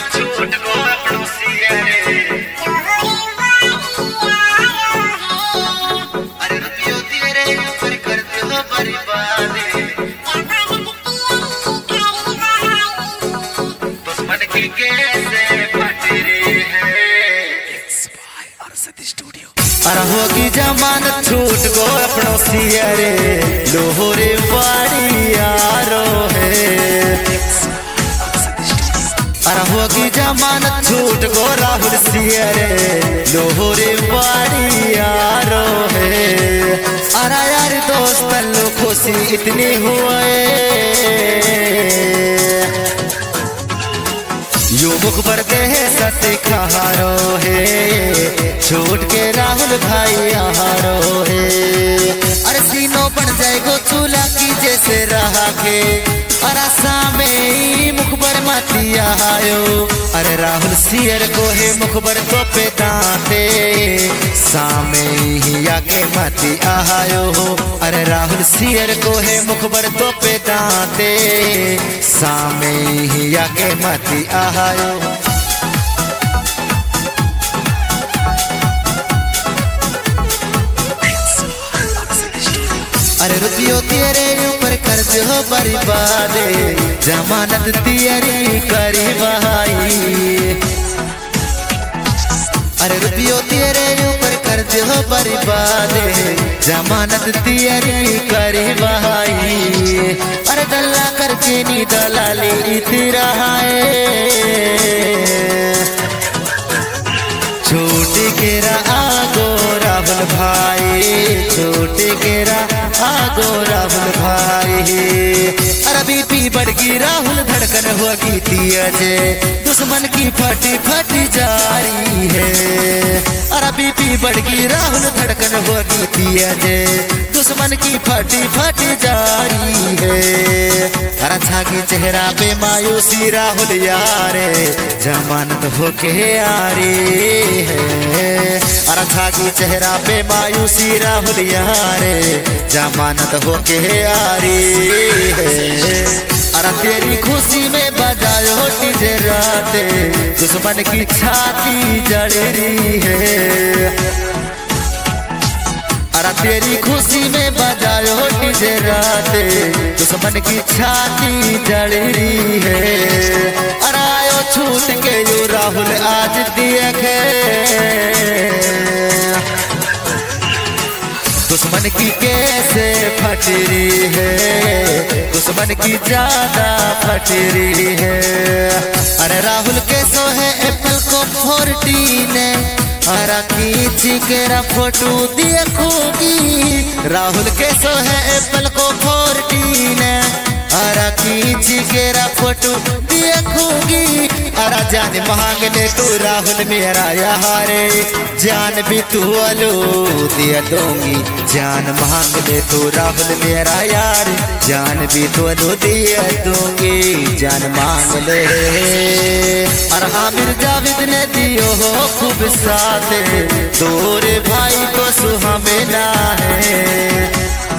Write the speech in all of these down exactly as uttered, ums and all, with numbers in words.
छूट गो पड़ोसिया रे अरे रुपयो तेरे ऊपर कर दे हो बर्बाद दुश्मन की कैसे फट रही है स्टूडियो अरे होगी जमानत छूट गो पड़ोसिया रे लोहरे बाड़ी यारो है अरे होगी जमानत छूट गो राहुल सिया रे लोहरे बाड़ी यारो है अरे यार दोस्त लो खुशी इतनी हुए यू मुख पर दे सत्य खारो है छूट के राहुल भाई आहारो है अरे सीनो बन जाएगो चूल्हा की जैसे रहा के अरे सामे मुख पर मातिया आयो अरे राहुल सियर को है मुख पर तो पे दांते सामे ही आके माती आयो अरे राहुल सियर को है मुख पर तो पे दांते सामे ही आके माती आयो अरे रुपयो तेरे ऊपर कर्ज हो बर्बाद जमानत तेरी करी भाई अरे रुपयो तेरे ऊपर कर्ज हो बर्बाद जमानत तेरी करी भाई अरे दल्ला करके नी दलाली इतरा छोट केरा आगो राहुल भाई छोट केरा आगो राहुल भाई अरे बीपी बढ़ गई राहुल धड़कन होगी तेज दुश्मन की फटी फटी जारी है अरे बीपी बढ़ गई राहुल धड़कन होगी तेज दुश्मन की फटी फटी जारी है अरे छागी चेहरा पे मायूसी राहुल यारे जमानत होके यारी है अरे छागी चेहरा पे मायूसी राहुल यारे जमानत होके यारी है अरे तेरी खुशी में बजायो डीजे रात दुश्मन की छाती जड़ रही है अरे तेरी खुशी में बजायो डीजे रात दुश्मन की छाती जड़ रही है अरे आयो छूट के यू राहुल आज दिए खे दुश्मन की कैसे फट रही है दुश्मन की ज्यादा फट रही है अरे राहुल कैसो है एप्पल को फोर्टीन अरे खींच के फोटो देखोगी राहुल कैसो है एप्पल को फोर्टीन अरे खींच के फोटो देखोगी अरे जान मांग ले तू राहुल मेरा यारे जान भी तू अलो दिया दूंगी जान मांग ले तू राहुल मेरा यार जान भी तू अलो दिया दूंगी जान मांग ले अरे आमिर जावेद ने दियो हो खूब साथ तोरे भाई को सुहामेना है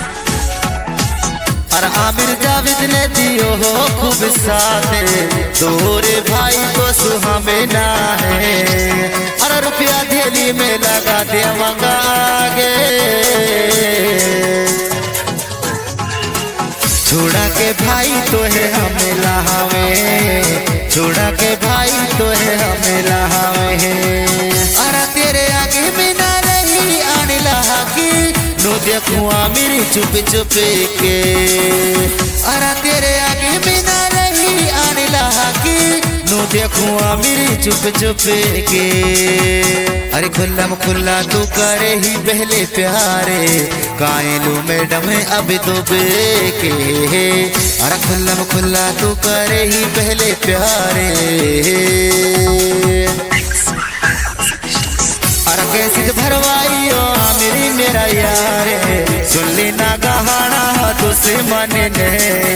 अरे आमिर जावेद ने दियो हो खूब साथ तोरे भाई को सुहामेना है अरे रुपया थैली में लगा दे मंगागे छोड़ा के भाई तो है हमें लहावे छोड़ा के भाई तो है हमें लहावे अरे तेरे आगे में ना रही आने लहा की नो देखुआ मेरी चुप चुप के अरे तेरे आगे में ना रही आने लहा की नो देखुआ मेरी चुप चुप के अरे खुल्लम खुल्ला तू करे ही पहले प्यारे कायलू मैडम अब तो बेके अरे खुल्लम खुल्ला तू करे ही पहले प्यारे अरे कैसे भरवाइयो मेरी मेरा यार सुन ली ना गहाना तुझसे मन ने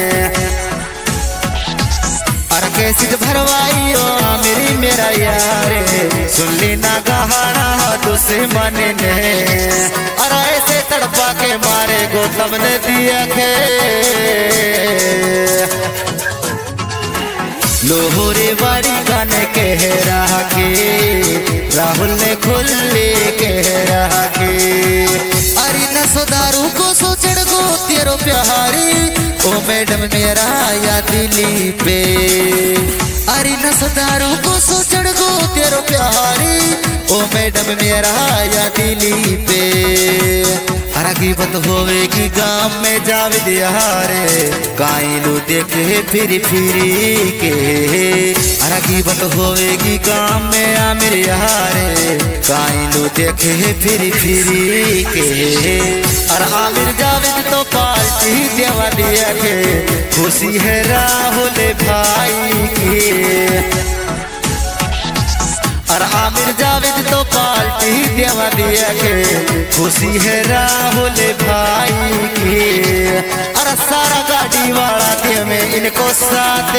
अरे कैसे भरवाइयो मेरी मेरा यार सुन ली ना गहाना तुझसे मन ने अरे ऐसे तड़पा के मारे गौतम ने दिया खे लोहरे बाड़ी गाने के कह के राहुल ने खुले कह के अरे न सुधारू को सोचड़ को तेरो प्यारी ओ मैडम मेरा या दिली पे अरे न सुधारू को सोचड़ को तेरो प्यारी ओ मैडम मेरा या दिली पे अरे गिबत होवेगी गांव में जावेद यारे काइलू देखे फिर फिरी के अरे गिबत होवेगी गांव में आमिर यारे काइलू देखे फिर फिरी के अरे आमिर जावेद तो पार्टी देवा दिया के खुशी है राहुल भाई की और आमिर जावेद तो पार्टी देवा दिया के खुशी है राहुल भाई की अरे सारा गाड़ी वाला दे में इनको साथ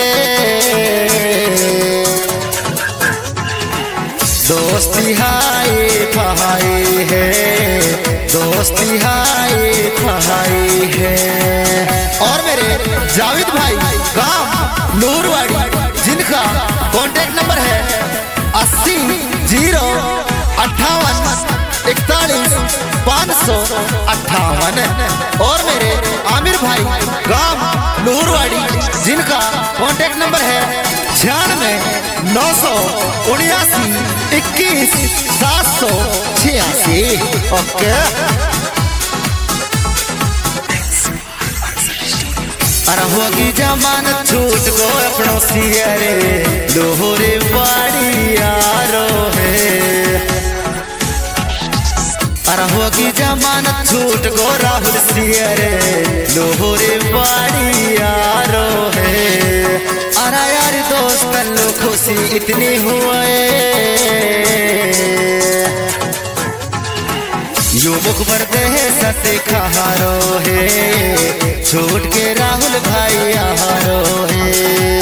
दोस्ती हाय भाई है दोस्ती हाय भाई है। और मेरे जावेद भाई गांव नूरवाड़ी जिनका कॉन्टेक्ट नंबर है अस्सी जीरो अट्ठावन इकतालीस पाँच सौ अट्ठावन और मेरे आमिर भाई गांव नूरवाड़ी जिनका कॉन्टेक्ट नंबर है छियानवे नौ सौ उन्यासी इक्कीस सात सौ छियासी। ओके अरे होगी जमानत छूट को अपनों सियरे लोहरे बाड़ी यारो है अरे होगी जमानत छूट को राहुल सियरे लोहरे बाड़ी यारो है अरे यार दोस्त लो खुशी इतनी हुए यो मुख बढ़ते है सत्य खारो है छोट के राहुल भाई आहारो है।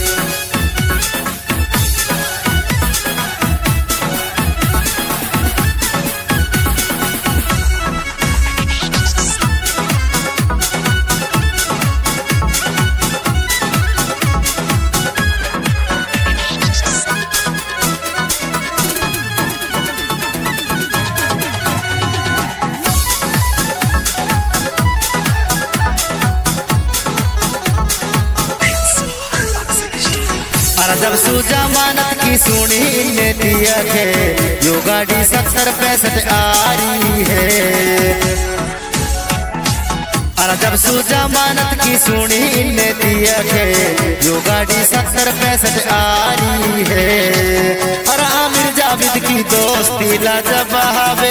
जब सुजमानत की सुनी ने दिया है यो गाड़ी सत्तर पैंसठ आ रही है अरे जब सुजमानत की सुनी ने दिया है यो गाड़ी सत्तर पैंसठ आ रही है अरे आमिर जावेद की दोस्ती लाजवाब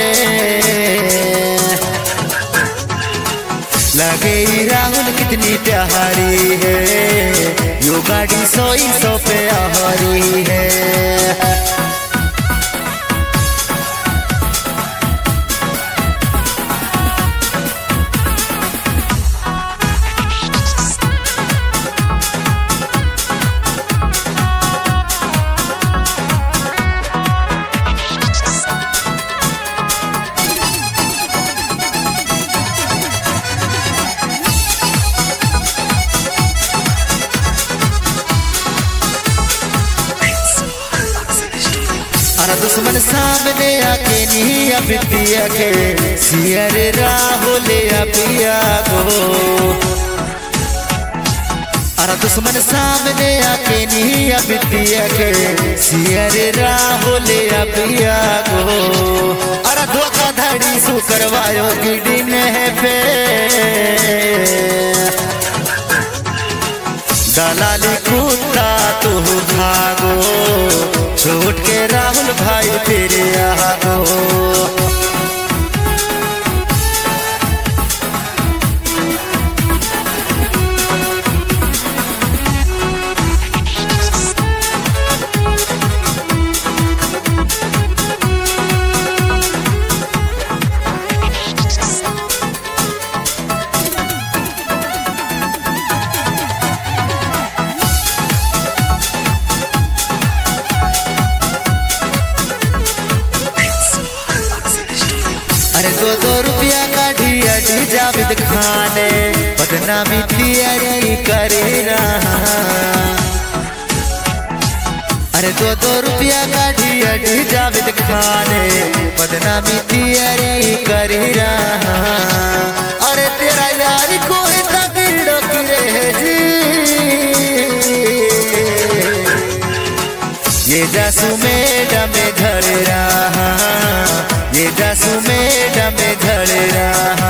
लगे राहुल कितनी प्यारी है यो गाड़ी सोई सौ पे आहारी है। अरे दुश्मन सामने आके नहीं अबितिया के सियर राहुल अबिया को अरे दुश्मन सामने आके नहीं अबितिया के सियर राहुल अबिया को अरे धोखाधड़ी सु करवायो गिडी ने पे दलाली कुत्ता तू भागो छूट के राहुल भाई तेरे आगो। अरे दो दो रुपया का ढिया ढी जावेद खाने बदनामी तैयारी करे रहा अरे दो दो रुपया गाड़ी अड़ी जावेद खाने बदनामी तियरी कर रहा। अरे तेरा यार कोई तगड़ो की रे जी, ये जासू मैडम झड़ रहा, ये जासू मैडम झड़ रहा।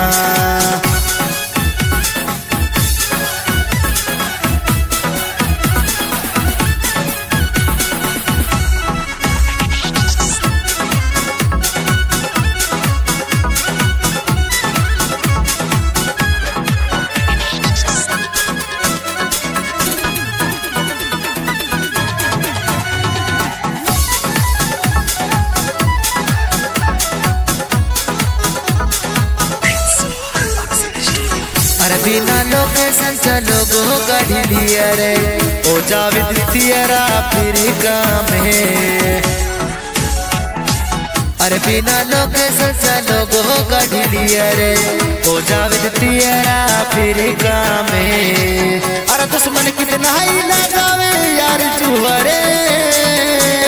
अरे बिना लोकेशन चलो गो गाड़ी लिया रे, ओ जावेद तियरा फिर काम है। अरे बिना लोकेशन चलो गो गाड़ी लिया रे, ओ जावेद तियरा फिर काम है। अरे दुश्मन कितना ही लगावे यार चुहरे,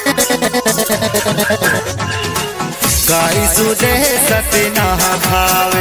गाई सुधे सतना खावा।